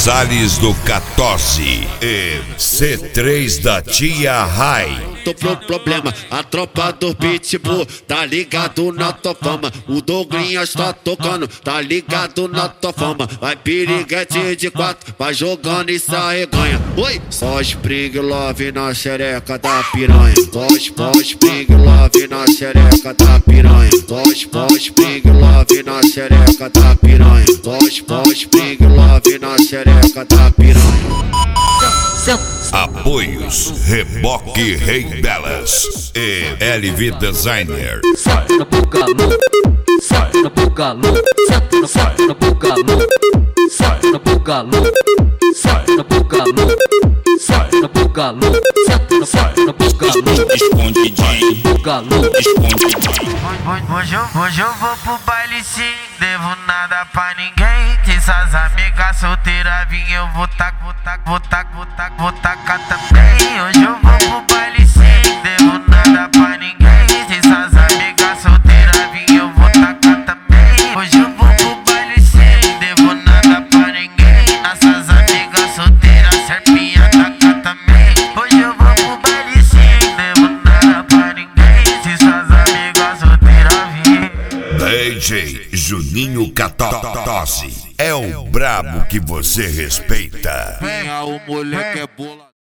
Gonzales do 14 e C3 da Tia Rai. Tô pro problema, a tropa do Pitbull tá ligado na tua fama. O Douglinhas tá tocando, tá ligado na tua fama. Vai piriguete de 4, vai jogando e se arreganha. Oi! Só Spring Love na xereca da piranha. Só Spring Love na xereca da piranha. Só Spring Love na xereca da piranha. Só Spring Love na xereca da piranha. Apoios Reboque Rei Delas e LV Designer. Sai na bugalô, sai na bugalô, sai na bugalô, sai na bugalô, sai na bugalô, sai na bugalô, sai na bugalô, Escondidinho, bugalô, escondidinho. Hoje eu vou pro baile sim, devo nada pra ninguém. Que essas amigas solteiras vim, eu vou tacar também. Hoje eu vou pro baile sim, devo nada pra ninguém. Que essas amigas solteiras vim, eu vou tacar também. Hoje eu vou pro baile sim, devo nada pra ninguém. Essas amigas solteiras, serpinha tacar também. Hoje eu vou pro baile sim, devo nada pra ninguém. Se essas amigas solteiras vim. DJ Juninho 14 é o brabo que você respeita. Venha o moleque é bola.